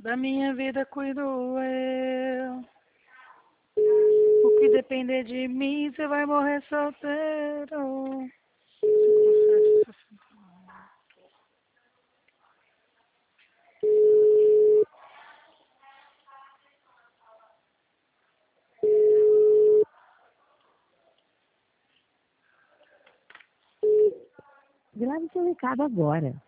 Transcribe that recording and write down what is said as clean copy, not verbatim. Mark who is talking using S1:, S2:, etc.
S1: Da minha vida cuido eu. O que depender de mim, você vai morrer solteiro.
S2: Grave seu recado agora.